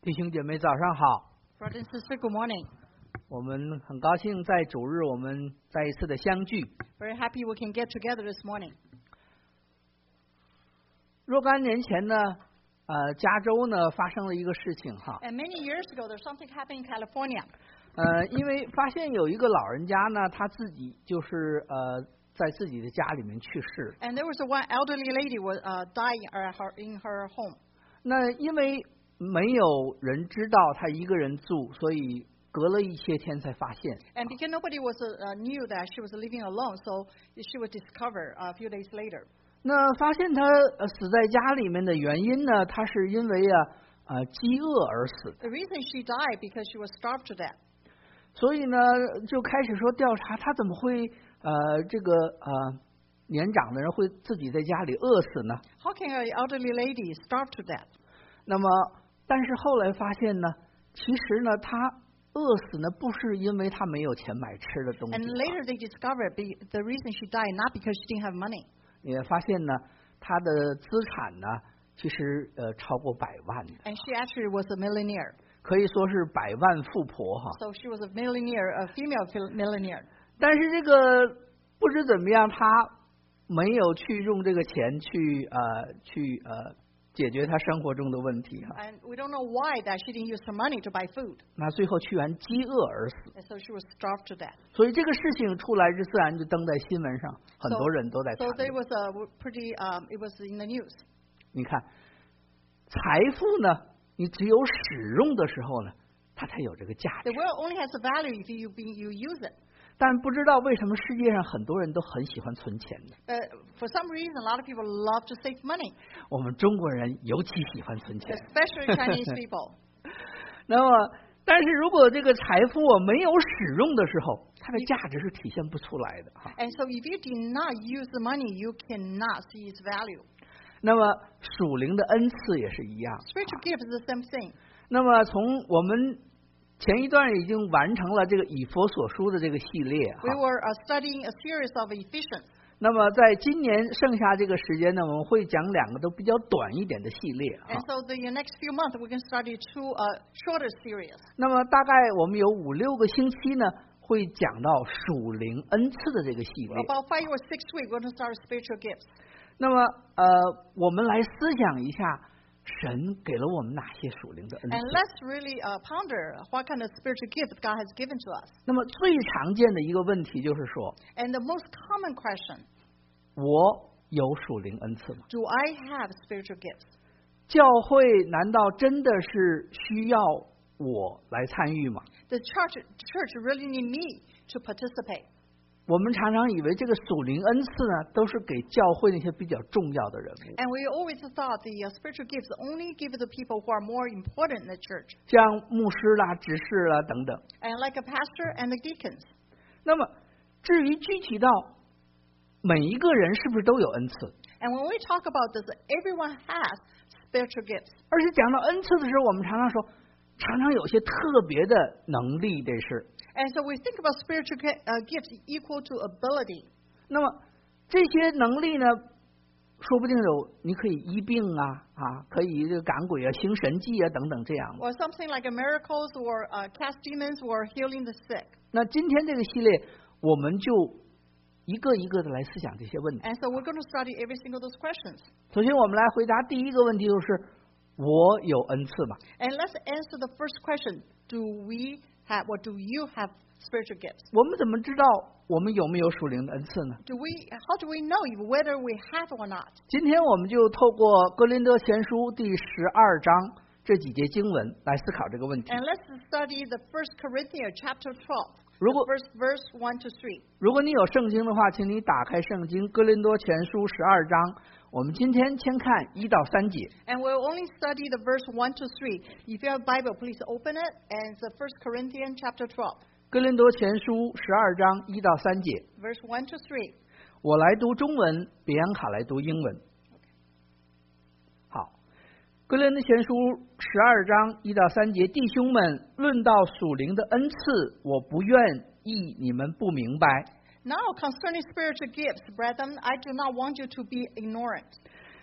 弟兄姐妹早上好， Brother and sister, good morning. 我们很高兴在主日我们再一次的相聚。 Very happy we can get together this morning. 若干年前呢，加州呢发生了一个事情哈， And many years ago, there's something happened in California. 因为发现有一个老人家呢，他自己就是在自己的家里面去世。 And there was one elderly lady was dying in her home. 那因为没有人知道他一个人住，所以隔了一些天才发现。 And because nobody knew that she was living alone, so she was discovered a few days later. 那发现他死在家里面的原因呢，他是因为饥饿而死的。 The reason she died because she was starved to death. 所以呢，就开始说调查他怎么会年长的人会自己在家里饿死呢？ How can an elderly lady starve to death? 那么，但是后来发现呢，其实呢，他饿死呢不是因为他没有钱买吃的东西。 And later they discovered the reason she died not because she didn't have money. 也发现呢，他的资产呢，其实超过100万的。 And she actually was a millionaire. 可以说是100万富婆哈。 So she was a millionaire, a female millionaire. 但是这个不知怎么样，他没有去用这个钱去解决他生活中的问题哈。 And we don't know why that she didn't use her money to buy food. 那最后居然饥饿而死。 And so she was starved to death. 所以这个事情出来就自然就登在新闻上，很多人都在谈 So 论。 there was it was in the news. 你看，财富呢，你只有使用的时候呢，它才有这个价值 The。world only has a value if you use it. 但不知道为什么世界上很多人都很喜欢存钱的。 For some reason, a lot of people love to save money, 我们中国人尤其喜欢存钱。 especially Chinese people. 那么，但是如果这个财富没有使用的时候，它的价值是体现不出来的哈。 And so if you do not use the money, you cannot see its value. 那么属灵的恩赐也是一样。 Spiritual gift is the same thing. 那么从我们前一段已经完成了这个以弗所书的这个系列哈。 We were studying a series of Ephesians. 那么在今年剩下这个时间呢，我们会讲2个都比较短一点的系列哈 And。so the next few months, we're going to study 2 shorter series. 那么大概我们有5、6个星期呢，会讲到属灵恩赐的这个系列。 About 5 or 6 weeks, we're going to start spiritual gifts. 那么我们来思想一下，神给了我们哪些属灵的恩 And 赐？ let's really ponder what kind of spiritual gift God has given to us. 那么最常见的一个问题就是说， And the most common question, 我有属灵恩赐吗？ do I have spiritual gifts? 教会难道真的是需要我来参与吗？ The church really need me to participate. 我们常常以为这个属灵恩赐呢，都是给教会那些比较重要的人物， And we always thought the spiritual gifts only give to people who are more important in the church. 像牧师啦、执事啦等等。 And like a pastor and the deacons. 那么至于具体到每一个人是不是都有恩赐？ And when we talk about this, everyone has spiritual gifts. 而且讲到恩赐的时候，我们常常说，常常有些特别的能力，这是。 And so we think about spiritual gifts equal to ability. 那么这些能力呢，说不定你可以医病可以这个赶鬼行神迹等等这样的。 Or something like miracles or cast demons or healing the sick. 那今天这个系列，我们就一个一个的来思想这些问题。 And so we're going to study every single of those questions. 首先，我们来回答第一个问题，就是我有恩赐吗？ And let's answer the first question. Do we have or do you have spiritual gifts? 我们怎么知道我们有没有属灵的恩赐呢？ How do we know whether we have or not? 今天我们就透过哥林多前书第12章这几节经文来思考这个问题。 And let's study the 1 Corinthians chapter 12. 如果 The first verse 1 to 3. 如果你有圣经的话，请你打开圣经哥林多前书12章，我们今天先看1到3节。 And we'll only study the verse 1 to 3. If you have a Bible, please open it. And it's the 1 Corinthians chapter 12. 哥林多前书12章1到3节， Verse 1 to 3. 我来读中文，比安卡来读英文。好，哥林多前书12章1到3节，弟兄们，论到属灵的恩赐，我不愿意你们不明白。 Now concerning spiritual gifts, brethren, I do not want you to be ignorant.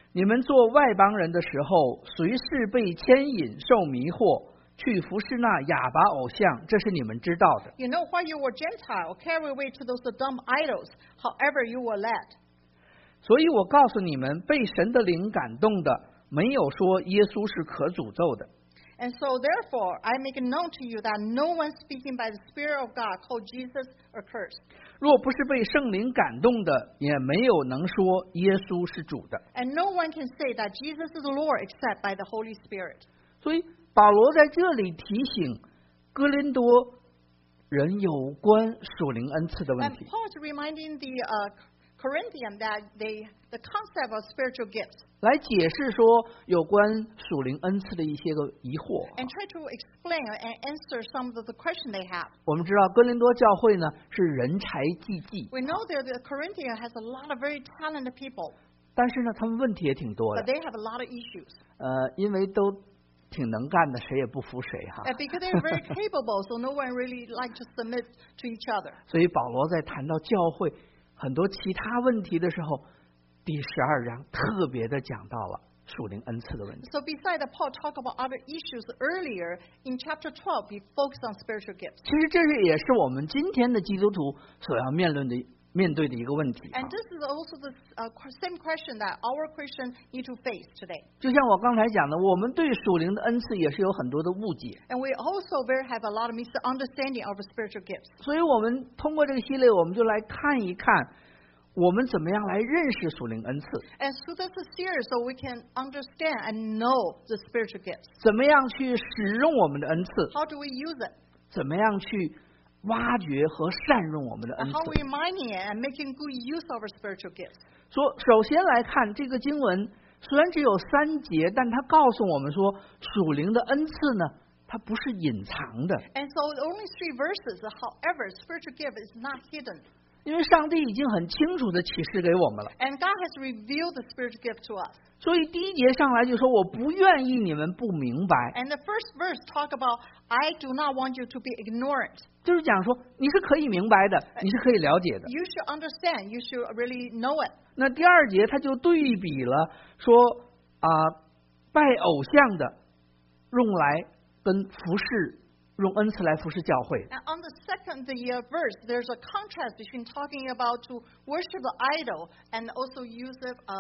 你们做外邦人的时候，随时被牵引、受迷惑，去服侍那哑巴偶像，这是你们知道的。 You know, while you were Gentile, carry away to those dumb idols, however you were led. 所以我告诉你们，被神的灵感动的，没有说耶稣是可诅咒的。 And so, therefore, I make it known to you that no one speaking by the Spirit of God called Jesus accursed. 若不是被圣灵感动的，也没有能说耶稣是主的。 And no one can say that Jesus is the Lord except by the Holy Spirit. 所以保罗在这里提醒哥林多人有关属灵恩赐的问 And 题。 Paul is reminding the Corinthians that the concept of spiritual gifts 来解释说有关属灵恩赐的一些个疑惑。 and try to explain and answer some of the questions they have. 我们知道哥林多教会呢是人才济济， We know that the Corinthians has a lot of very talented people, 但是呢他们问题也挺多 but 的。 they have a lot of issues. 因为都挺能干的，谁也不服谁哈。 And because they're very capable, so no one really like to submit to each other. 所以保罗在谈到教会很多其他问题的时候，第12章特别的讲到了属灵恩赐的问题。 So besides that, Paul talked about other issues earlier in chapter 12. He focused on spiritual gifts. 其实这也是我们今天的基督徒所要面对的一个问题。 And this is also the same question that our Christians need to face today. 就像我刚才讲的，我们对属灵的恩赐也是有很多的误解， And we also have a lot of misunderstanding of spiritual gifts. 所以我们通过这个系列，我们就来看一看我们怎么样来认识属灵恩赐， And so that's a series so we can understand and know the spiritual gifts. 怎么样去使用我们的恩赐， How do we use it? 怎么样去挖掘和善用我们的恩 And how 赐。 we mining it and making good use of our spiritual gifts. 首先来看这个经文，虽然只有3节，但它告诉我们说，属灵的恩赐呢，它不是隐藏的， And so only 3 verses. However, spiritual gift is not hidden. 因为上帝已经很清楚的启示给我们了。 And God has revealed the spiritual gift to us. 所以第1节上来就说，我不愿意你们不明白， And the first verse talk about, I do not want you to be ignorant. 就是讲说你是可以明白的，你是可以了解的。 You should understand. You should really know it. 那第2节他就对比了说拜偶像的用来跟服侍，用恩赐来服侍教会。 And on the second verse, there's a contrast between talking about to worship the idol and also use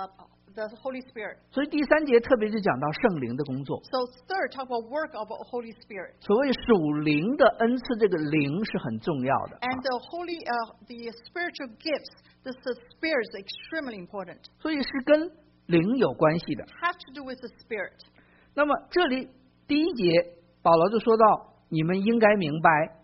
the Holy Spirit. 所以第3节特别就讲到圣灵的工作。 So third, talk about work of the Holy Spirit. 所谓属灵的恩赐，这个灵是很重要的。 And the spiritual gifts, the spirit is extremely important. 所以是跟灵有关系的。 Have to do with the spirit. 那么这里第1节保罗就说到，你们应该明白。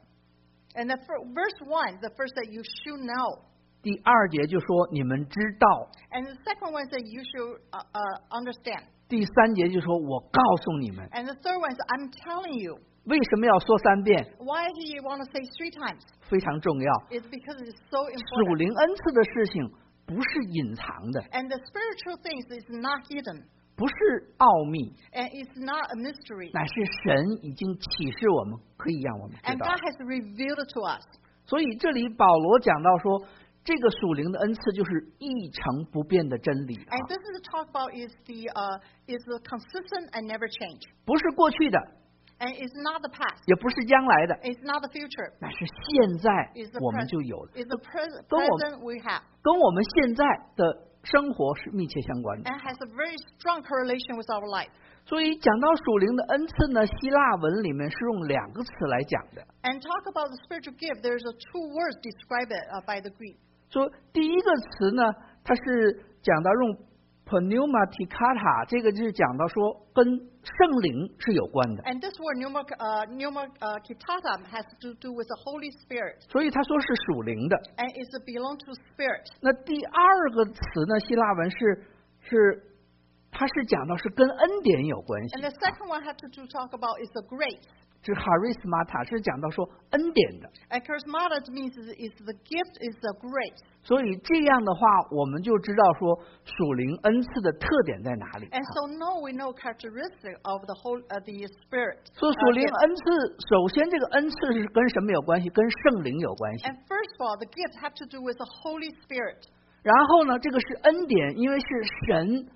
And verse 1, the first that you should know. 第2节就说你们知道。 And the second one says you should understand. 第3节就说我告诉你们。 And the third one is I'm telling you. 为什么要说3遍？ Why he want to say 3 times? 非常重要。 It's because it's so 属 important. 灵恩赐的事情不是隐藏的， And the spiritual things is not hidden. 不是奥秘， And it's not a mystery. 乃是神已经启示我们，可以让我们知 And 道。 God has revealed it to us. 所以这里保罗讲到说，这个属灵的恩赐就是一成不变的真理啊 And，this is talk about is the consistent and never change. 不是过去的， And it's not the past. 也不是将来的， It's not the future. 乃是现在 It's the 我们 present. 就有了， It's the 跟我 present we have. 跟我们现在的生活是密切相关的。 And has a very strong correlation with our life. 所以讲到属灵的恩赐呢，希腊文里面是用2个词来讲的。 And talk about the spiritual gift, there's 2 words describe it by the Greek. 说第一个词呢，它是讲到用 pneumatikata， 这个就是讲到说跟圣灵是有关的， And this word pneumakitata has to do with the Holy Spirit. 所以他说是属灵的。 And it's belong to spirit. 那第2个词呢，希腊文它是讲到是跟恩典有关系 And，the second one have to talk about is the grace. 是 charismata， 是讲到说恩典的。 And charismata means is the gift is the grace. 所以这样的话，我们就知道说属灵恩赐的特点在哪里。 And so now we know characteristic of the whole the spirit. 所以属灵恩赐，首先这个恩赐是跟什么有关系？跟圣灵有关系。 And first of all, the gift have to do with the Holy Spirit. 然后呢，这个是恩典，因为是神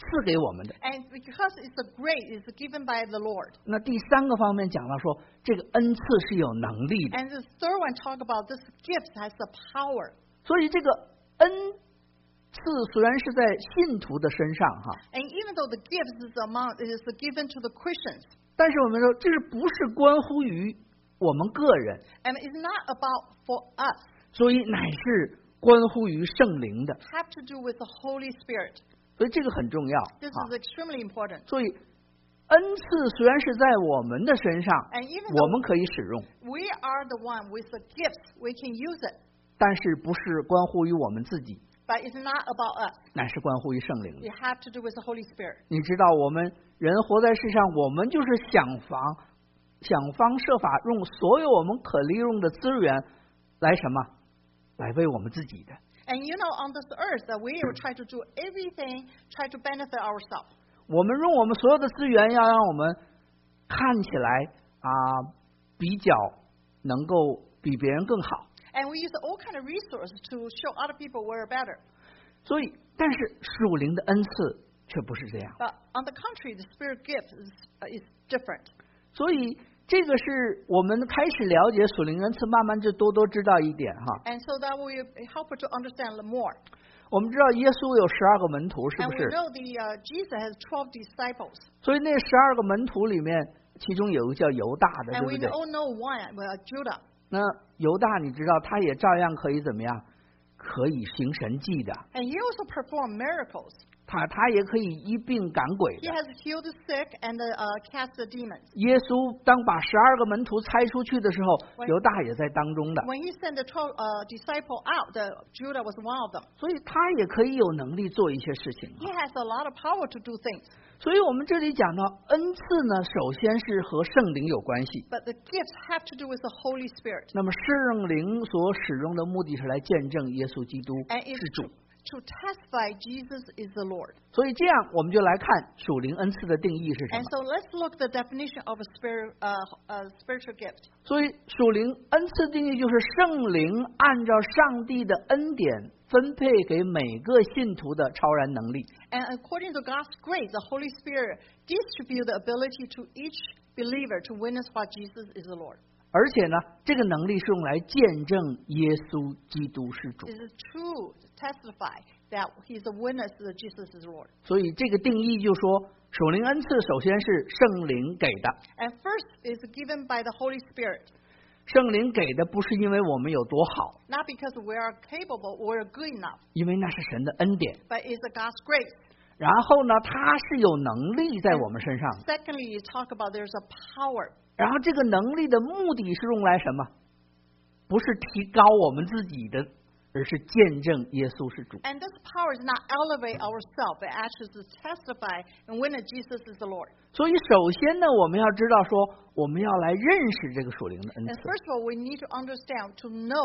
赐给我们的。 And because it's a grace, it's given by the Lord. 那第三个方面讲到说，这个恩赐是有能力的， And the third one talk about this gift has the power. 所以这个恩赐虽然是在信徒的身上哈， And even though the gift is amount is given to the Christians, 但是我们说这是不是关乎于我们个人， and it's not about for us. 所以乃是关乎于圣灵的， Have to do with the Holy Spirit. 所以这个很重要 This 啊 is。extremely important. 所以恩赐虽然是在我们的身上， And even 我 though 们可以使用， we are the one with the gifts, we can use it. 但是不是关乎于我们自己， But it's not about us. 乃是关乎于圣灵的。 It have to do with the Holy Spirit. 你知道，我们人活在世上，我们就是想方设法用所有我们可利用的资源来什么，来为我们自己的。 And you know, on this earth, that we will try to do everything, try to benefit ourselves. 我们用我们所有的资源，要让我们看起来比较能够比别人更好。 And we use all kind of resources to show other people we're better. 所以，但是属灵的恩赐却不是这样。 But on the contrary, the spirit gift is different. 所以，这个是我们开始了解属灵恩赐，慢慢就多知道一点哈。 And so that will help us to understand more. 我们知道耶稣有12个门徒，是 And 不 we 是？ know Jesus has 12 disciples. 所以那12个门徒里面，其中有一个叫犹大的， And 对 we 不对？ all know one, Judah. 那犹大，你知道他也照样可以怎么样？可以行神迹的， And he also performed miracles. 他也可以医病赶鬼 He 的。 has healed the sick and cast the demons. 耶稣当把12个门徒猜出去的时候，犹大也在当中的， When he sent the 12 disciple out, Judah was one of them. 所以他也可以有能力做一些事情。 He has a lot of power to do things. 所以我们这里讲到恩赐呢，首先是和圣灵有关系。 But the gifts have to do with the Holy Spirit. 那么圣灵所使用的目的是来见证耶稣基督 And it's 是主。 to testify Jesus is the Lord. 所以这样我们就来看属灵恩赐的定义是什 And 么。 so let's look at the definition of a spiritual gift. 所以属灵恩赐定义就是圣灵按照上帝的恩典分配给每个信徒的超然能力。 And according to God's grace, the Holy Spirit distributes the ability to each believer to witness what Jesus is the Lord. 而且呢，这个能力是用来见证耶稣基督是主。 It is true to testify that He's a witness that Jesus is Lord. 所以这个定义就说，属灵恩赐首先是圣灵给的， And first is given by the Holy Spirit, 圣灵给的不是因为我们有多好， not because we are capable or we're good enough, 因为那是神的恩典。 but it's God's grace. 然后呢，他是有能力在我们身上的， Secondly, you talk about there's a power. 然后这个能力的目的是用来什么？不是提高我们自己的，而是见证耶稣是主。 And this power is not elevate ourselves, but actually to testify and witness Jesus is the Lord. 所以首先呢，我们要知道说，我们要来认识这个属灵的恩 And 赐。 first of all, we need to understand, to know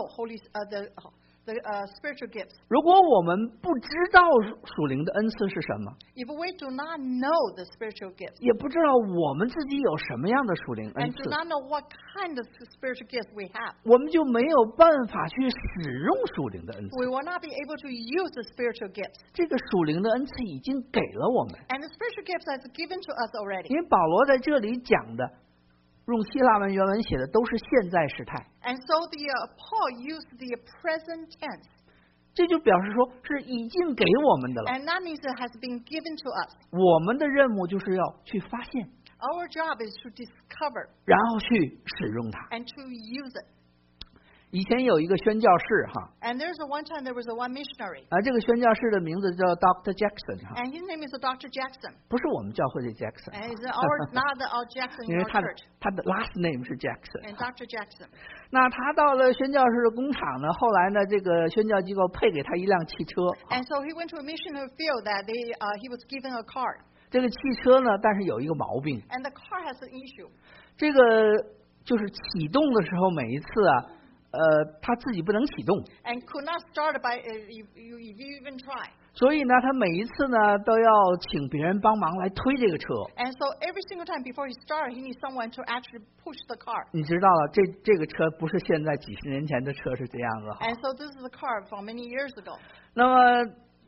the spiritual gifts. 如果我们不知道属灵的恩赐是什么， If we do not know the spiritual gifts 也不知道我们自己有什么样的属灵恩 and do 赐， not know what kind of spiritual gifts we have, 我们就没有办法去使用属灵的恩赐。 we will not be able to use the spiritual gifts. 这个属灵的恩赐已经给了我们， And the spiritual gifts has given to us already. 因为保罗在这里讲的，用希腊文原文写的都是现在时态， And so Paul used the present tense. 这就表示说是已经给我们的了。 And that means it has been given to us. 我们的任务就是要去发现， Our job is to discover 然后去使用它。 and to use it. 以前有一个宣教士哈， And there's one time there was one missionary, 这个宣教士的名字叫 Dr. Jackson 哈， and his name is Dr. Jackson. 不是我们教会的 Jackson， And it's not our Jackson 因 in 为 our 他的 church. 他的 last name 是 Jackson。 And Dr. Jackson. 那他到了宣教士的工厂呢，后来呢，这个宣教机构配给他一辆汽车， And so he went to a missionary field that he was given a car. 这个汽车呢，但是有一个毛病， And the car has an issue. 这个就是启动的时候，每一次他自己不能启动， And could not start by if you even try. 所以呢，他每一次呢都要请别人帮忙来推这个车。 And so every single time before he started, he needs someone to actually push the car. 你知道了，这个车不是现在几十年前的车是这样子哈。 And so this is a car from many years ago. 那么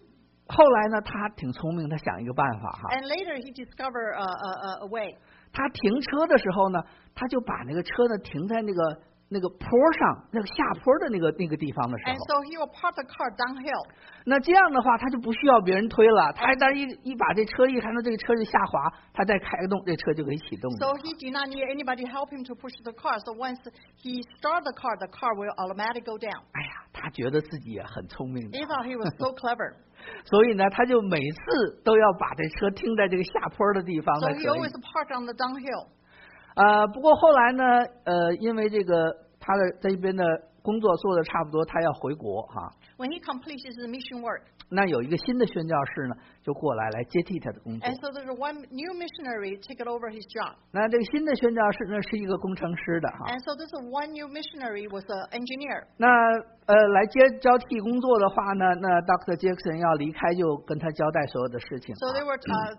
后来呢，他挺聪明，他想一个办法哈。 And later he discovered a way. 他停车的时候呢，他就把那个车呢停在那个坡上，那个下坡的那个地方的时 And 候， so he will park the car downhill. 那这样的话，他就不需要别人推了。他但一把这车一看到这个车就下滑，他再开动，这车就可以启动了。 So he did not need anybody help him to push the car. So once he start the car will automatically go down. 哎呀，他觉得自己也很聪明的 He thought he was so clever. 所以呢，他就每次都要把这车停在这个下坡的地方 So 才可 he 以。 always parked on the downhill. 不过后来呢，因为这个他的这边的工作做的差不多，他要回国哈。 When he completes his mission work. 那有一个新的宣教士呢，就过来接替他的工作。 And so there's one new missionary take it over his job. 那这个新的宣教士呢，是一个工程师的哈。 And so this one new missionary was an engineer. 那来交替工作的话呢，那 Dr. Jackson 要离开，就跟他交代所有的事情。 So they were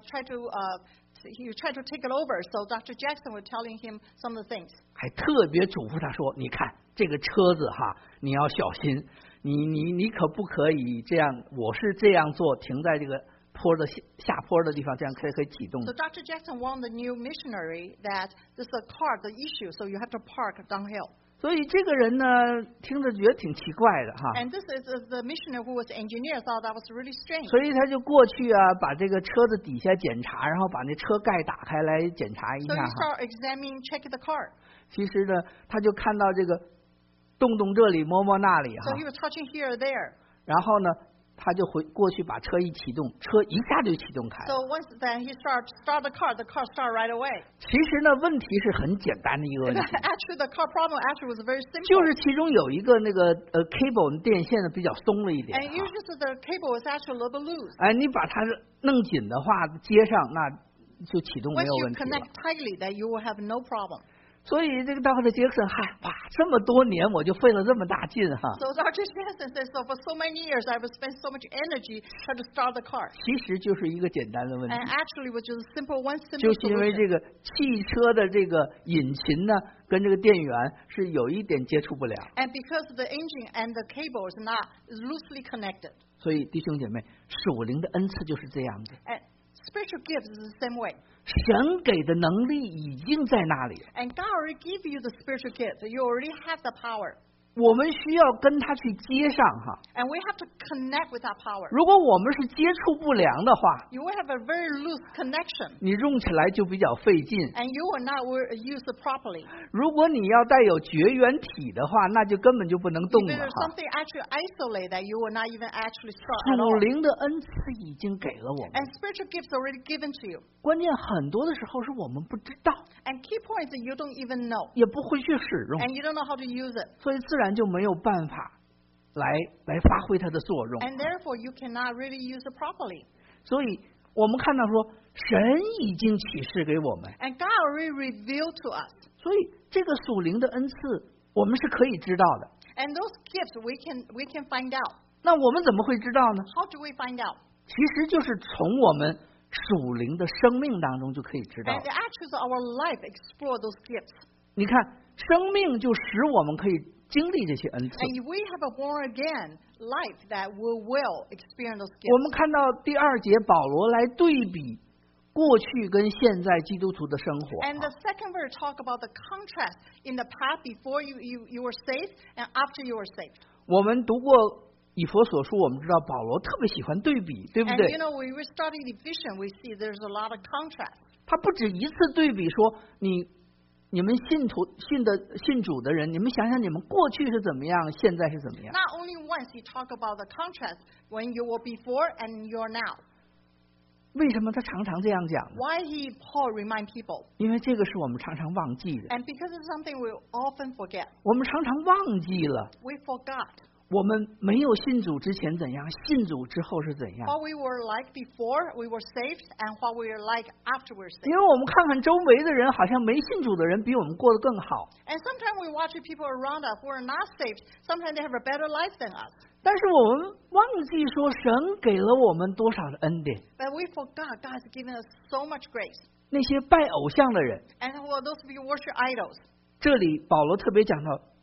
he tried to take it over. So Dr. Jackson was telling him some of the things. 还特别嘱咐他说：“你看这个车子哈，你要小心，你可不可以这样？我是这样做，停在这个坡的下坡的地方，这样可以启动。” So Dr. Jackson warned the new missionary that this is a car, the issue, so you have to park downhill. 所以这个人呢，听着觉得挺奇怪的哈。 And this is the missionary who was the engineer thought that was really strange. 所以他就过去啊，把这个车子底下检查，然后把那车盖打开来检查一 So 下 he 哈。 started examining, checking the car. 其实呢，他就看到这个动这里摸摸那里哈 So，he was touching here or there. 然后呢，他就过去把车一启动，车一下就启动开了。 So once then he start the car started right away. 其实呢，问题是很简单的一个问题， Actually, the car problem actually was very 就 simple. 是其中有一个那个cable 电线呢比较松了一点 And 哈。 usually the cable is actually a little bit loose. 哎，你把它弄紧的话，接上那就启动没 Once 有 you 问题了 connect。tightly, then you will have no problem. 所以这个Dr. Jackson，哇，这么多年我就费了这么大劲哈。 So Dr. Jackson says, so for so many years, I've spent so much energy trying to start the car. 其实就是一个简单的问题 And，actually, was just one simple 就是因为 solution. 这个汽车的这个引擎呢，跟这个电源是有一点接触不了。 And because the engine and the cable is not loosely connected. 所以弟兄姐妹，属灵的恩赐就是这样的， And spiritual gifts is the same way. 神给的能力已经在那里， And God already give you the spiritual gift. You already have the power. 我们需要跟他去接上哈。 And we have to connect with that power. 如果我们是接触不良的话， You will have a very loose connection. 你用起来就比较费劲。 And you will not use it properly. 如果你要带有绝缘体的话，那就根本就不能动 If 了 there's 哈。 something actually isolate that, you will not even actually start at 属 all. 灵的恩赐已经给了我们， And spiritual gifts are already given to you. 关键很多的时候是我们不知道， And key point is that you don't even know. 也不会去使用， And you don't know how to use it. 所以自然就没有办法来发挥它的作用。 And therefore, you cannot really use it properly. 所以我们看到说，神已经启示给我们， And God already revealed to us. 所以这个属灵的恩赐我们是可以知道的。 And those gifts we can find out. 那我们怎么会知道呢？ How do we find out? 其实就是从我们属灵的生命当中就可以知道 And。the actions of our life explore those gifts. 你看，生命就使我们可以经历这些恩赐。 And we have a born again life that we will experience those 我 gifts. 们看到第2节，保罗来对比过去跟现在基督徒的生活。 And the second verse talk about the contrast in the past before you were saved and after you were saved. 我们读过以弗所书，我们知道保罗特别喜欢对比，对不 And 对 you？ know, when we study Ephesians, we see there's a lot of contrast. 他不止一次对比说，你们信主的人，你们想想你们过去是怎么样，现在是怎么样。 Not only once he talk about the contrast when you were before and you're now. 为什么他常常这样讲呢？ Why Paul remind people? 因为这个是我们常常忘记的， And because it's something we often forget. 我们常常忘记了 We forgot 我们没有信主之前怎样，信主之后是怎样。 what we were like before we were saved and what we were like after we were 因 saved. 为我们看看周围的人，好像没信主的人比我们过得更好， And sometimes we watch people around us who are not saved. Sometimes they have a better life than us. 但是我们忘记说，神给了我们多少的恩典。 But we forgot God has given us so much grace. 那些拜偶像的人， And for those of you who worship idols, 这里保罗特别讲到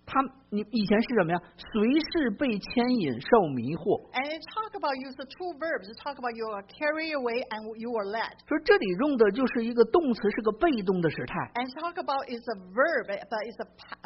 你以前是什么呀？随时被牵引、受迷惑。 And it talk about use the two verbs. It talk about you are carried away and you are led. 所以这里用的就是一个动词，是个被动的时态。 And talk about is a verb, but it's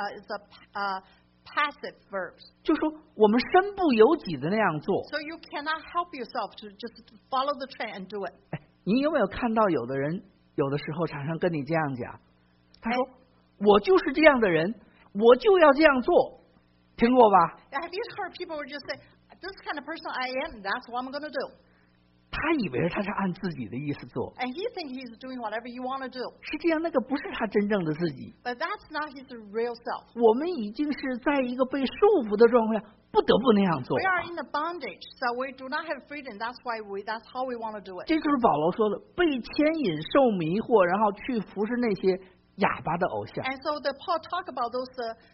a passive verbs. 就说我们身不由己的那样做。 So you cannot help yourself to just follow the trend and do it. 你有没有看到有的人有的时候常常跟你这样讲？他说：“我就是这样的人。”我就要这样做，听过吧？ Have you heard people just say, "This kind of person I am, that's what I'm going to do"? 他以为他是按自己的意思做， And he thinks he's doing whatever you want to do. 实际上那个不是他真正的自己。 But that's not his real self. 我们已经是在一个被束缚的状况下，不得不那样做。 We are in the bondage, so we do not have freedom. That's how we want to do it. 这就是保罗说的，被牵引、受迷惑，然后去服侍那些哑巴的偶像。 And so the Paul talk about those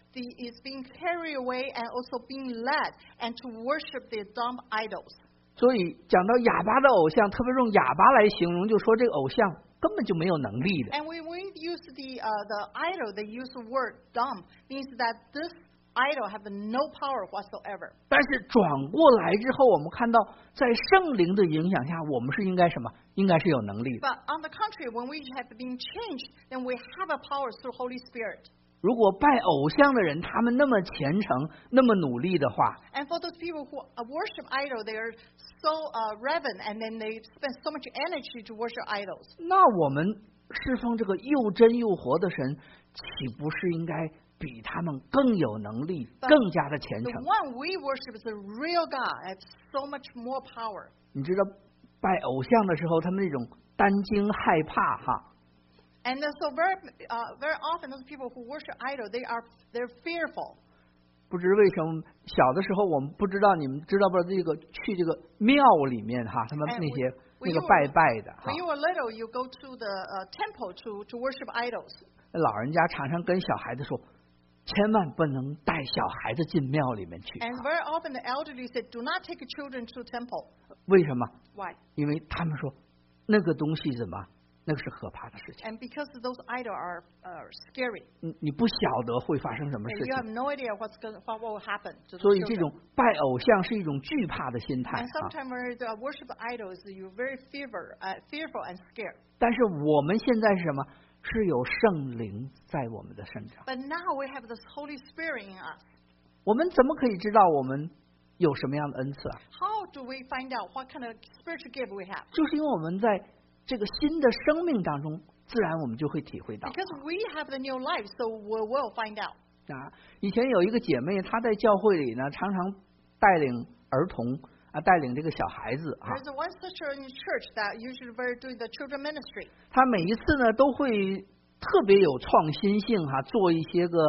is being carried away and also being led and to worship the dumb idols. 所以讲到哑巴的偶像，特别用哑巴来形容，就说这个偶像根本就没有能力的。 And when we use the idol, they use the word dumb, means that this idol have no power whatsoever. 但是转过来之后，我们看到在圣灵的影响下，我们是应该什么？应该是有能力的。 But on the contrary, when we have been changed, then we have a power through Holy Spirit. 如果拜偶像的人，他们那么虔诚、那么努力的话， And for those people who worship idol, they are so reverent, and then they spend so much energy to worship idols. 那我们侍奉这个又真又活的神，岂不是应该比他们更有能力、更加的虔 The 诚？ one we worship is the real God, has so much more power. 你知道拜偶像的时候，他们那种担惊害怕哈。 And so very often those people who worship idol, they're fearful. 不知为什么，小的时候我们不知道，你们知道不知道这个去这个庙里面哈，他们那些那个拜拜的哈 When，you were little, you go to the temple to worship idols. 老人家常常跟小孩子说，千万不能带小孩子进庙里面去。 And very often the elderly said, "Do not take children to temple." 为什么？ Why? 因为他们说那个东西怎么，那个是可怕的事情， And because those idols are scary, 你不晓得会发生什么 and 事 you have 情， no idea what will happen to 所 the 以这 children. 种拜偶像是一种惧怕的心态 And 啊。 sometimes when you worship idols, you're very fearful and scared. 但是我们现在是什么？是有圣灵在我们的身上。 But now we have this Holy Spirit in us. 我们怎么可以知道我们有什么样的恩赐啊？ How do we find out what kind of spiritual gift we have? 就是因为我们在这个新的生命当中，自然我们就会体会到 Because we have the new life, so we will find out. 啊。以前有一个姐妹，她在教会里呢，常常带领儿童啊，带领这个小孩子啊。 There's one sister in church that usually very doing the children ministry. 她每一次呢，都会特别有创新性哈，做一些个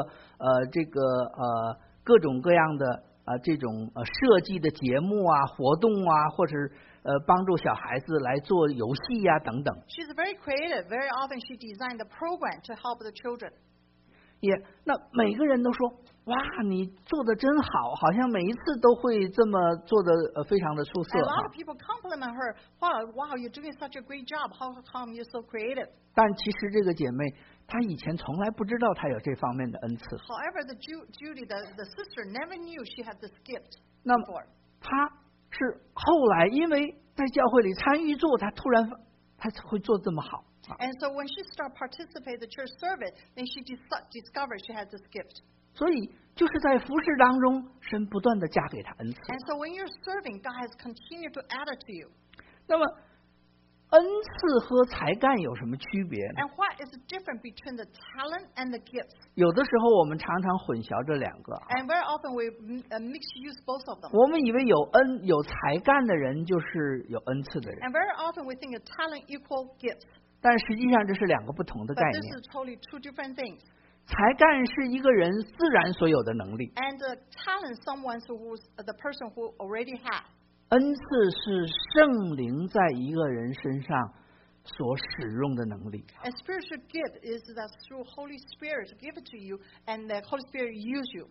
各种各样的这种设计的节目啊、活动啊，或者帮助小孩子来做游戏呀、等等。 She's very creative. Very often she designed the program to help the children. 那每个人都说哇，你做的真好，好像每一次都会这么做的非常的出色 And a lot 哈 of。people compliment her. Wow, you're doing such a great job. How come you're so creative? 但其实这个姐妹她以前从来不知道她有这方面的恩赐。 However, Judy, the sister, never knew she had this gift 那么 before. 她是后来因为在教会里参与做，她突然她会做这么好。 And so when she started participating in the church service, then she discovered she had this gift. 所以就是在服侍当中，神不断的加给她恩赐。 And so when you're serving, God has continued to add it to you. 那么恩赐和才干有什么区别呢？ And what is the difference between the talent and the gifts? 有的时候我们常常混淆这两个。 And very often we mix use both of them. 我们以为有才干的人就是有恩赐的人， And very often we think a talent equal gifts. 但实际上这是两个不同的 But 概 this 念。 is totally two different things. 才干是一个人自然所有的能力， And the talent, someone who's the person who already has. 恩赐是圣灵在一个人身上所使用的能力。 And spiritual gift is that through Holy Spirit give it to you, and the Holy Spirit use you.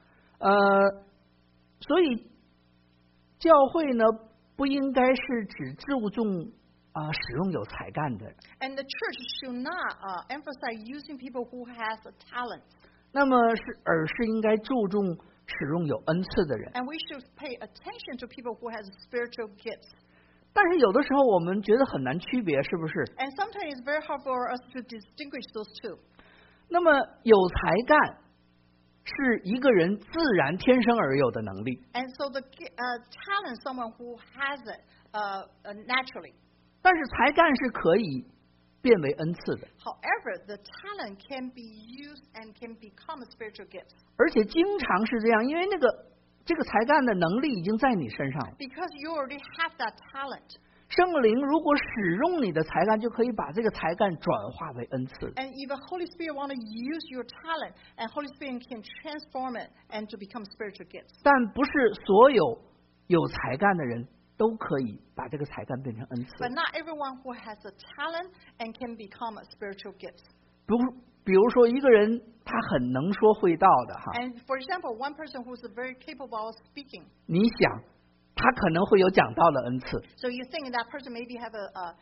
所以教会呢不应该是只注重使用有才干的， And the church should not emphasize using people who has a talent. 那么而是应该注重使用有恩赐的人。 And we should pay attention to people who has spiritual gifts. 但是有的时候我们觉得很难区别，是不是？ And sometimes it's very hard for us to distinguish those two. 那么有才干是一个人自然天生而有的能力， And so the talent, someone who has it naturally. 但是才干是可以变为恩赐的， However, the talent can be used and can become spiritual gifts. 而且经常是这样，因为这个才干的能力已经在你身上了。 Because you already have that talent. 圣灵如果使用你的才干，就可以把这个才干转化为恩赐。 And if the Holy Spirit want to use your talent, and Holy Spirit can transform it and to become spiritual gifts. 但不是所有才干的人都可以把这个才干变成恩赐。 But not everyone who has a talent and can become a spiritual gifts. 比如说一个人他很能说会道的哈， And for example, one person who's very capable of speaking. 你想他可能会有讲道的恩赐， So you think that person maybe have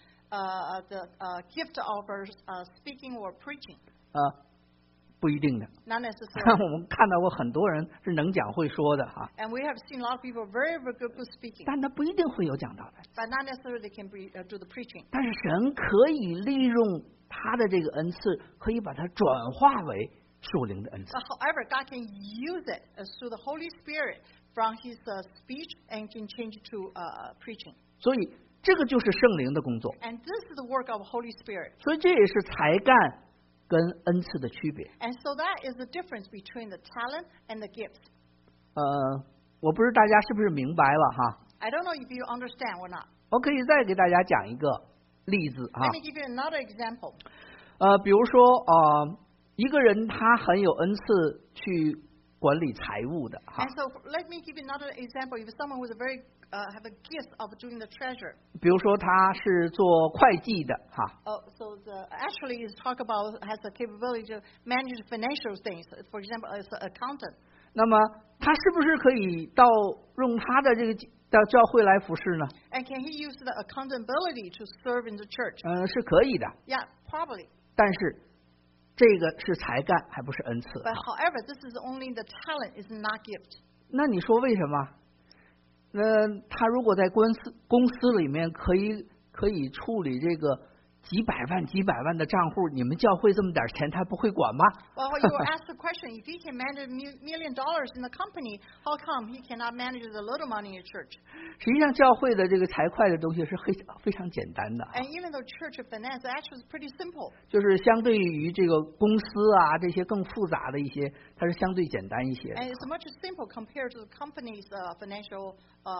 the gift of speaking or preaching? 不一定的。 Not necessarily. 我们看到过很多人是能讲会说的哈， And we have seen a lot of people very, very good at speaking, 但他不一定会有讲道的。 but not necessarily they can do the preaching. 但是神可以利用他的这个恩赐，可以把它转化为属灵的恩赐。 But however, God can use it through the Holy Spirit from His speech and can change it to preaching. 所以这个就是圣灵的工作。 And this is the work of the Holy Spirit. 所以这也是才干跟恩赐的区别。 And so that is the difference between the talent and the gifts. 我不知道大家是不是明白了哈？ I don't know if you understand or not. 我可以再给大家讲一个例子哈 Let me give you another example. 比如说一个人他很有恩赐去管理财务的哈 And，so let me give you another example. If someone who's have a gift of doing the treasure. 比如说他是做会计的哈， So actually is talk about has the capability to manage financial things. For example, as an accountant. 那么他是不是可以用他的这个到教会来服侍呢？ And can he use the accountability to serve in the church? 是可以的， Yeah, probably. 但是这个是才干，还不是恩赐。 But however, this is only the talent, is not gift. 那你说为什么？他如果在公司里面可以处理这个几百万的账户，你们教会这么点钱，他不会管吗？ Well, you were asked the question, if he can manage $1 million in the company, how come he cannot manage the little money in the church? 实际上，教会的这个财会的东西是非常简单的， And even though church finance actually is pretty simple. 就是相对于这个公司啊这些更复杂的一些，它是相对简单一些的。 And it's much simple compared to the company's financial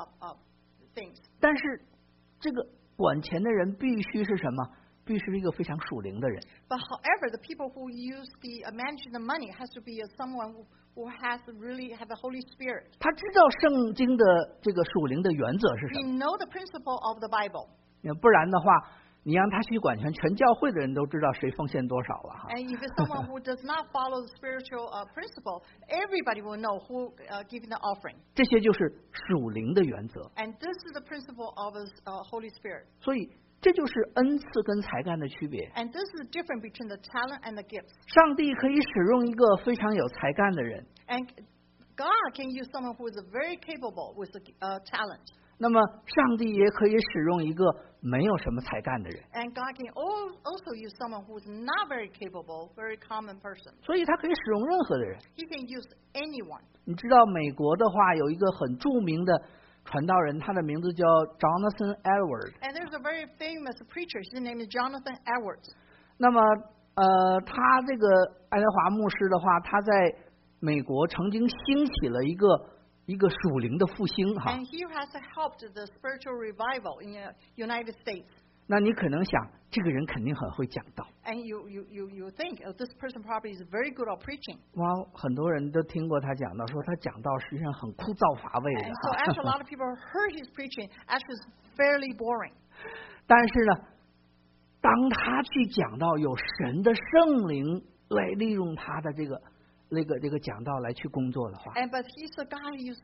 things. 但是这个管钱的人必须是什么？必须是一个非常属灵的人。 But however, the people who use managing the money has to be someone who has really have the Holy Spirit. 他知道圣经的这个属灵的原则是什 We 么， know the principle of the Bible. 不然的话，你让他去管钱，全教会的人都知道谁奉献多少了哈。 And if it's someone who does not follow the spiritual principle, everybody will know who giving the offering. 这些就是属灵的原则， And this is the principle of the Holy Spirit. 所以这就是恩赐跟才干的区别。 And this is the difference between the talent and the gifts. 上帝可以使用一个非常有才干的人， And God can use someone who is very capable with the talent. 那么上帝也可以使用一个没有什么才干的人， And God can also use someone who is not very capable, very common person. 所以他可以使用任何的人。 He can use anyone. 你知道美国的话有一个很著名的传道人，他的名字叫 Jonathan Edwards。 And there's a very famous preacher. His name is Jonathan Edwards. 那么他这个爱德华牧师的话，他在美国曾经兴起了一个属灵的复兴哈。 And he has helped the spiritual revival in the United States. 那你可能想，这个人肯定很会讲道。 And you think this person probably is very good at preaching. 哇，很多人都听过他讲道，说他讲道实际上很枯燥乏味的 And so actually a lot of people heard his preaching. Actually it's fairly boring. 但是呢，当他去讲道，有神的圣灵来利用他的这个讲道来去工作的话， And but he's a guy who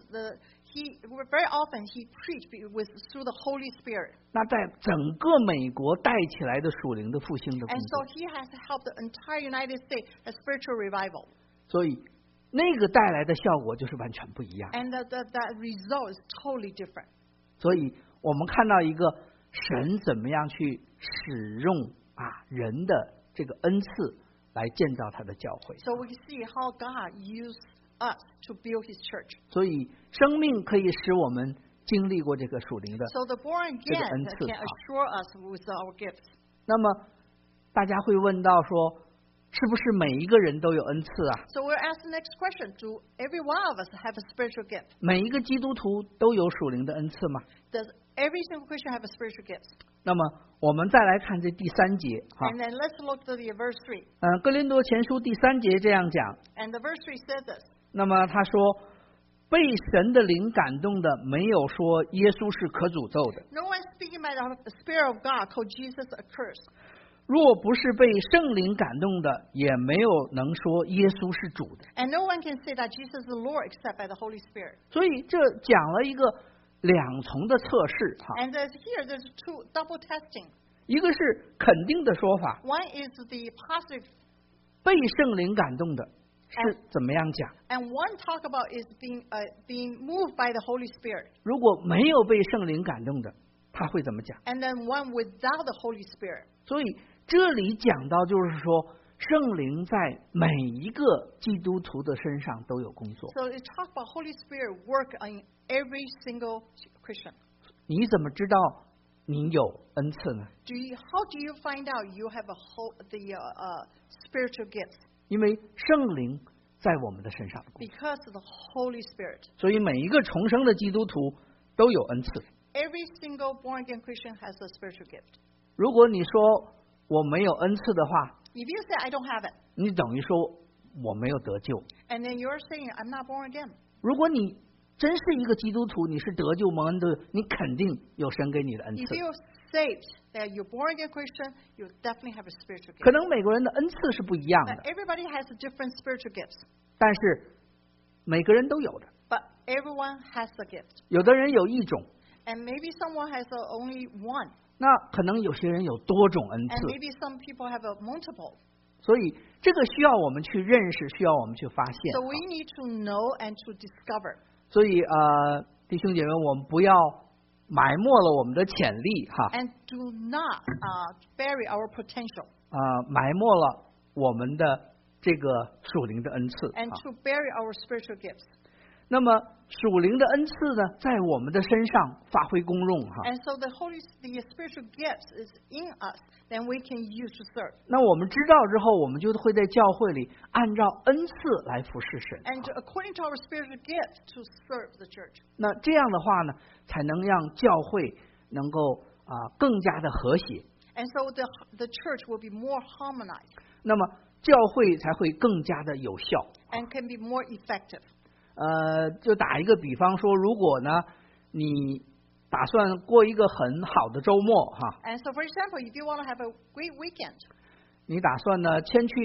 very often he preached through the Holy Spirit. 那在整个美国带起来的属灵的复兴的工 And 作 so，he has helped the entire United States a spiritual revival. 所以那个带来的效果就是完全不一样。 And that result is totally different. 所以我们看到一个神怎么样去使用人的这个恩赐来建造他的教会。 So we see how God used us to build His church. 所以生命可以使我们经历过这个属灵的。 So the born again can assure us with our gifts. 那么大家会问到说，是不是每一个人都有恩赐啊？ So we're asked the next question: Do every one of us have a spiritual gift? 每一个基督徒都有属灵的恩赐吗？ Does every single Christian have a spiritual gift? 那么我们再来看这第3节哈。 And then let's look to the verse 3. 哥林多前书第3节这样讲。 And the verse 3 says this. 那么他说，被神的灵感动的，没有说耶稣是可诅咒的。 No one speaking by the Spirit of God called Jesus accursed. 若不是被圣灵感动的，也没有能说耶稣是主的。 And no one can say that Jesus is the Lord except by the Holy Spirit. 所以这讲了一个两重的测试哈， And there's two double testing. 一个是肯定的说法， One is the positive, 被圣灵感动的是怎么样讲？ and one talk about is being moved by the Holy Spirit. 如果没有被圣灵感动的，他会怎么讲？ And then one without the Holy Spirit. 所以这里讲到就是说，圣灵在每一个基督徒的身上都有工作。 So it talks about Holy Spirit work on every single Christian. 你怎么知道你有恩赐呢？ How do you find out you have spiritual gifts? 因为圣灵在我们的身上的工作， Because of the Holy Spirit. 所以每一个重生的基督徒都有恩赐。 Every single born again Christian has a spiritual gift. 如果你说我没有恩赐的话， If you say I don't have it, 你等于说我没有得救。 and then you're saying I'm not born again. 如果你真是一个基督徒，你是得救蒙恩的，你肯定有神给你的恩赐 If。you're saved, that you're born again Christian, you definitely have a spiritual 可 gift. 能每个人的恩赐是不一样 Now, 的， everybody has different spiritual gifts, 但是每个人都有的。 but everyone has a gift. 有的人有一种， And maybe someone has only one, 那可能有些人有多种恩 and 赐。 maybe some people have a multiple. 所以这个需要我们去认识，需要我们去发现。 So we need to know and to discover. 所以弟兄姐妹，我们不要埋没了我们的潜力哈， And do not bury our potential. 埋没了我们的这个属灵的恩赐 And 啊。 to bury our spiritual gifts. 那么属灵的恩赐呢，在我们的身上发挥功用哈。 And so the spiritual gifts is in us, then we can use to serve. 那我们知道之后，我们就会在教会里按照恩赐来服侍神。 And according to our spiritual gifts to serve the church. 那这样的话呢，才能让教会能够更加的和谐。 And so the church will be more harmonized 那么教会才会更加的有效。 and can be more effective. 就打一个比方说，如果呢你打算过一个很好的周末哈， And so for example, if you want to have a great weekend, 你打算呢先去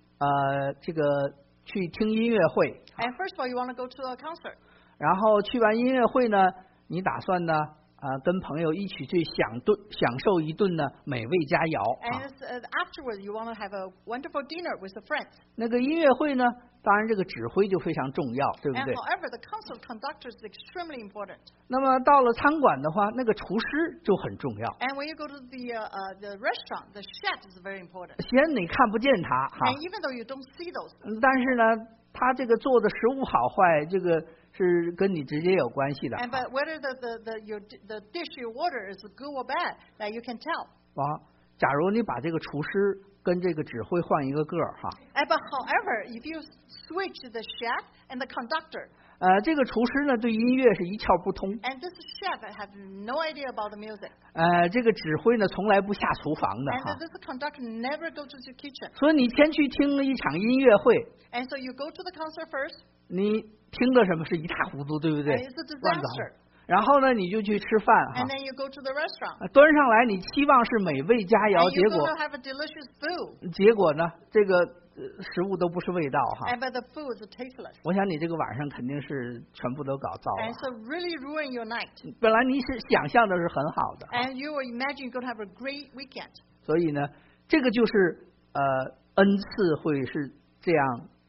去听音乐会， and first of all, you want to go to a concert. 然后去完音乐会呢，你打算呢跟朋友一起去享受一顿呢美味佳肴 And afterwards, you want to have a wonderful dinner with the friends. 那个音乐会呢，当然这个指挥就非常重要，对不 And 对？ however, the concert conductor is extremely important. 那么到了餐馆的话，那个厨师就很重要。 And when you go to the restaurant, the chef is very important. 虽然你看不见他哈， And even though you don't see those, 但是呢，他这个做的食物好坏，这个是跟你直接有关系的。 and but whether the dish you order is good or bad, that you can tell. 假如你把这个厨师跟这个指挥换一个个儿哈， But however, if you switch the chef and the conductor, 这个厨师呢对音乐是一窍不通， and this chef have no idea about the music, 这个指挥呢从来不下厨房的 and 哈， this conductor never go to the kitchen. 所以你先去听一场音乐会， And so you go to the concert first, 你听的什么是一塌糊涂，对不对 and？it's a 乱搞 disaster. 然后呢，你就去吃饭哈 And，then you go to the restaurant, 端上来你期望是美味佳肴， and 结 you're 果 going to have a delicious food, 结果呢，这个食物都不是味道哈。 and but the food is tasteless. 我想你这个晚上肯定是全部都搞糟 And 了。 so really ruin your night. 本来你是想象的是很好的， And you will imagine you're going to have a great weekend. 所以呢，这个就是恩赐会是这样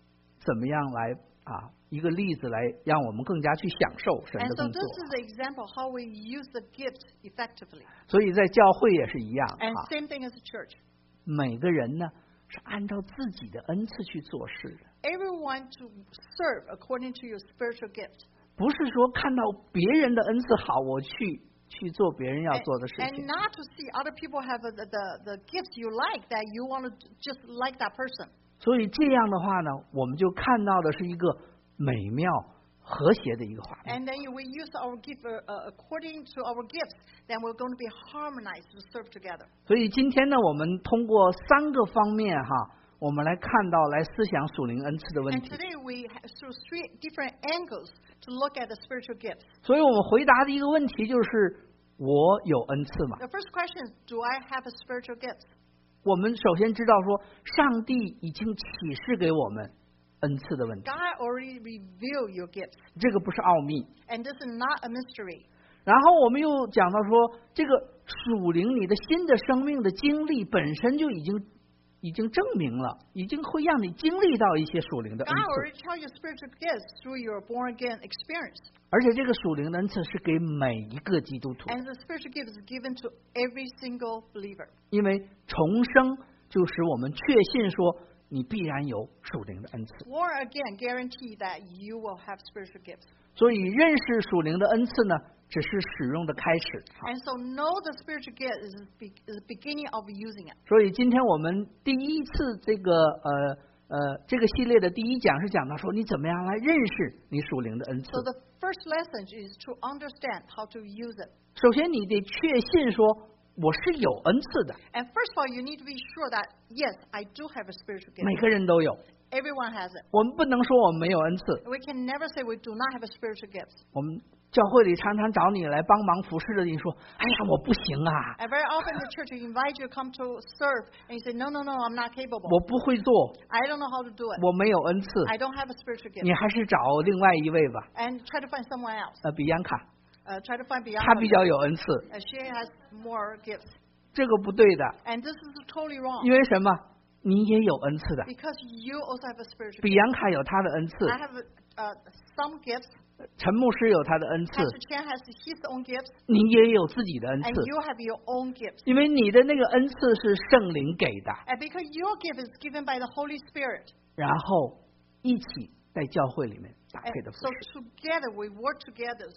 怎么样来一个例子来让我们更加去享受神 And 的 so 工作。 this is the example how we use the gift effectively. 所以在教会也是一样 And same thing as a church. 每个人呢是按照自己的恩赐去做事的， Everyone to serve according to your spiritual gift. 不是说看到别人的恩赐好，我去做别人要做的事 And 情。 not to see other people have the gifts you like, that you want to just like that person. 所以这样的话呢，我们就看到的是一个美妙和谐的一个画面。 And then we use our gift according to our gifts, then we're going to be harmonized to serve together. 所以今天呢，我们通过3个方面我们来看到来思想属灵恩赐的问 And 题。 today we have through 3 different angles to look at the spiritual gifts. 所以我们回答的一个问题就是：我有恩赐吗？ The first question is, do I have a spiritual gift? 我们首先知道说，上帝已经启示给我们恩赐的问题， God already revealed your gifts, 这个不是奥秘。 and this is not a mystery. 然后我们又讲到说，这个属灵你的新的生命的经历本身就已经证明了，已经会让你经历到一些属灵的 God 恩赐， already tell you spiritual gifts through your born again experience. 而且这个属灵的恩赐是给每一个基督徒， And the spiritual gift is given to every single believer. 因为重生就使我们确信说，你必然有属灵的恩赐。 Born again guarantee that you will have spiritual gifts. 所以认识属灵的恩赐呢，只是使用的开始。 And so know the spiritual gift is the beginning of using it. 所以今天我们第一次这个系列的第一讲是讲到说，你怎么样来认识你属灵的恩赐。 So the first lesson is to understand how to use it. 首先你得确信说，我是有恩赐的， And first of all, you need to be sure that, yes, I do have a spiritual 每 gift. 个人都有。 Everyone has it. 我们不能说我们没有恩赐。 We can never say we do not have a spiritual gift. 我们教会里常常找你来帮忙服侍的，你说：“哎呀，我不行啊， And very often the church invite you to come to serve, and you say, no, I'm not capable. 我不会做， I don't know how to do it. 我没有恩赐。 I don't have a spiritual ” gift. 你还是找另外一位吧， And try to find someone else. 比安卡， Try to find beyond. 他比较有恩赐， She has more gifts. 这个不对的， And this is totally wrong. 因为什么？你也有恩赐的， Because you also have a spiritual 比 gift. 安卡有他的恩赐， I have some gifts. 陈牧师有他的恩赐， Pastor Chen has his own gifts. 你也有自己的恩赐 And，you have your own gifts. 因为你的那个恩赐是圣灵给的， And because your gift is given by the Holy Spirit. 然后一起在教会里面搭 And 配的服 so 侍。 together we work together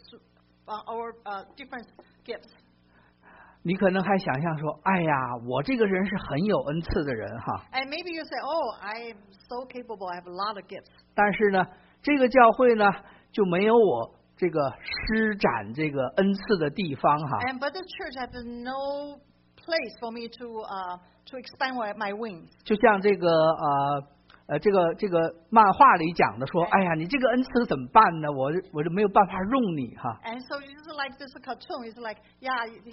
our different gifts. 你可能还想象说：“哎呀，我这个人是很有恩赐的人哈。” And maybe you say, oh, I'm so capable, I have a lot of gifts. 但是呢，这个教会呢就没有我这个施展这个恩赐的地方哈。 But the church has no place for me to expand my wings. 就像这个这个漫画里讲的说：“哎呀，你这个恩赐怎么办呢？我就没有办法用你哈。” And so it's like this cartoon. It's like, yeah, it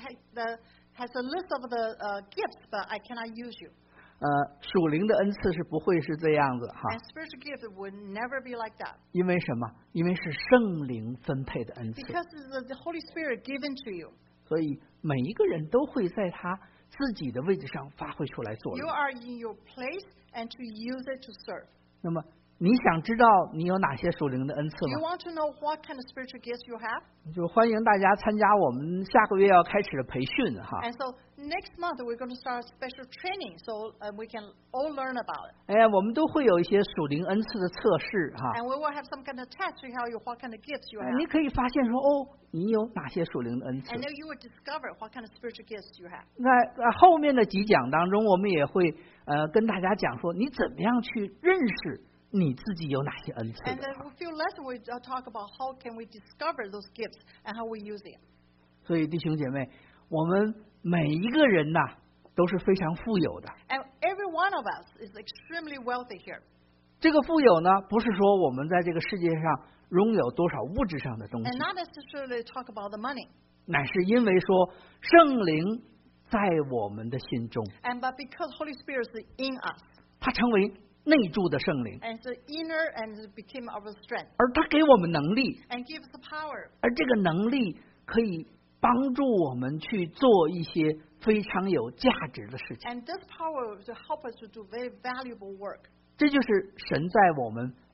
has a list of the gifts, but I cannot use you. 属灵的恩赐是不会是这样子哈。 And spiritual gift would never be like that. 因为什么？因为是圣灵分配的恩赐， Because it's the Holy Spirit given to you. 所以每一个人都会在他自己的位置上发挥出来作 You 用。 are in your place and to use it to serve. 那么你想知道你有哪些属灵的恩赐 Do you 吗？ want to know what kind of spiritual gifts you have? 就欢迎大家参加我们下个月要开始的培训哈。 And so next month we're going to start special training so we can all learn about it. 哎，我们都会有一些属灵恩赐的测试哈。 And we will have some kind of test to tell you what kind of gifts you 你 have. 可以发现说哦，你有哪些属灵的恩赐 And。then you will discover what kind of spiritual gifts you have. 在后面的几讲当中，我们也会跟大家讲说，你怎么样去认识你自己有哪些恩赐 And 的。 then a few lessons we talk about how can we discover those gifts and how we use it. 所以弟兄姐妹，我们每一个人呐都是非常富有的。 And every one of us is extremely wealthy here. 这个富有呢，不是说我们在这个世界上拥有多少物质上的东西 And，not necessarily talk about the money. 乃是因为说圣灵在我们的心中， But because Holy Spirit is in us, 它成为内住的圣灵， and it's the inner and it became our strength 而它给我们能力， and gives us the power. 而这个能力可以帮助我们去做一些非常有价值的事情。 And this power to help us to do very valuable work. 这就是神在我们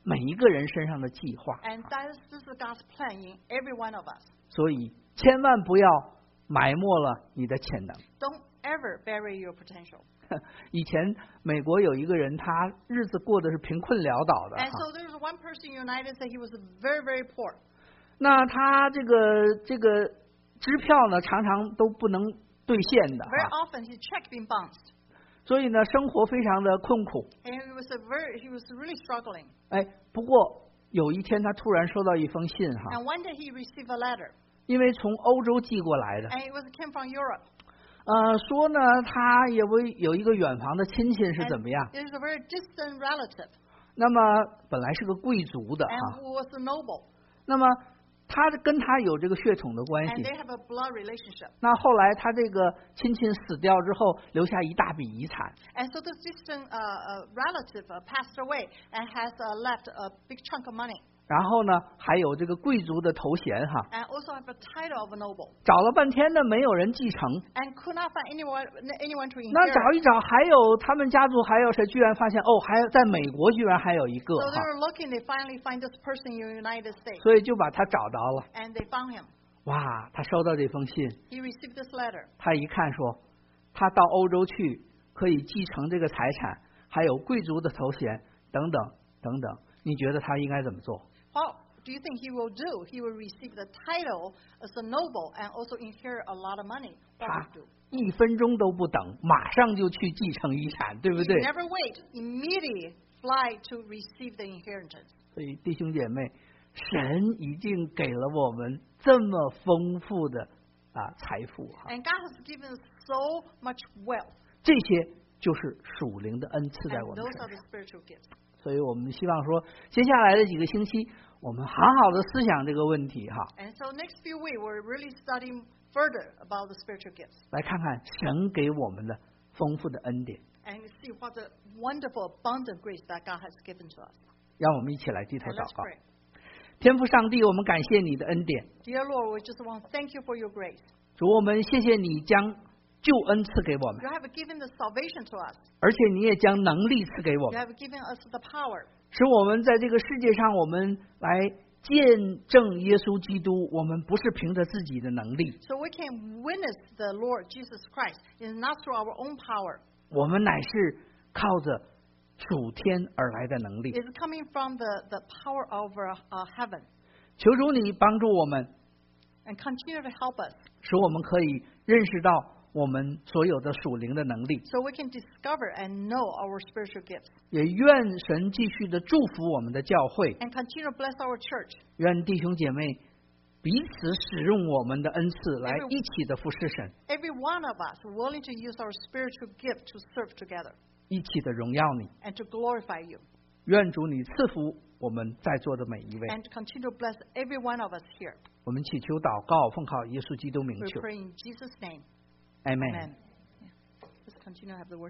每一个人身上的计划。 And this is God's plan in every one of us. 所以千万不要埋没了你的潜能。 Don't ever bury your potential. 以前美国有一个人，他日子过得是贫困潦倒的 And 哈。 so there was one person in the United States, he was very, very poor. 那他这个支票呢，常常都不能兑现的 Very 哈， often his check being bounced. 所以呢，生活非常的困苦。 And he was really struggling. 哎，不过有一天他突然收到一封信哈， And one day he received a letter. 因为从欧洲寄过来的， And it came from Europe. 说呢，他有一个远房的亲戚是 And 怎么样？ it was a very distant relative. 那么本来是个贵族的 And 哈， who was a noble. 那么他跟他有这个血统的关 And 系。 they have a blood relationship. 那后来他这个亲戚死掉之后，留下一大笔遗产。 And so this distant relative passed away and has left a big chunk of money. 然后呢，还有这个贵族的头衔哈， And also have a title of a noble. 找了半天呢，没有人继承。 And could not find anyone to 那找 inherit. 一找，还有他们家族还有谁？居然发现哦，还有在美国居然还有一个 So they 哈， were looking, they finally find this person in the United States. 所以就把他找着了。 And they found him. 哇，他收到这封信， He received this letter. 他一看说，他到欧洲去可以继承这个财产，还有贵族的头衔等等等等。你觉得他应该怎么做？ What do you think he will do? He will receive the title as a noble and also inherit a lot of money. What 他 will he do? 一分钟都不等，马上就去继承遗产，对不 He 对？ never wait, immediately fly to receive the inheritance. 所以弟兄姐妹，神已经给了我们这么丰富的财富哈， And God has given us so much wealth. 这些就是属灵的恩赐在 And 我们 those 身 are 上。 the spiritual gifts. 所以我们希望说，接下来的几个星期，我们好好的思想这个问题哈， And so next few weeks, we're really studying further about the spiritual gifts 来看看神给我们的丰富的恩典。 and see what the wonderful, abundant grace that God has given to us. 让我们一起来低头 And 祷 let's 告。 pray. 天父上帝，我们感谢你的恩典， Dear Lord, we just want to thank you for your grace. 主，我们谢谢你将救恩赐给我们， You have given the salvation to us. 而且你也将能力赐给我 You 们， have given us the power 使我们在这个世界上，我们来见证耶稣基督。我们不是凭着自己的能力， so we can witness the Lord Jesus Christ. It's not through our own power. 我们乃是靠着属天而来的能力。 It's coming from the power of heaven. 求主你帮助我们， And continue to help us 使我们可以认识到我们所有的属灵的能力。 so we can discover and know our spiritual gifts. 也愿神继续的祝福我们的教会， And continue to bless our church. 愿弟兄姐妹彼此使用我们的恩赐来 Every- 一起的服侍神， Every one of us willing to use our spiritual gift to serve together 一起的荣耀你。 and to glorify you. 愿主你赐福我们在座的每一位。 And to continue to bless every one of us here. 我们祈求祷告，奉靠耶稣基督名 We 求 pray in Jesus' name. ，Amen。 Amen. Yeah. Let's continue to have the worship.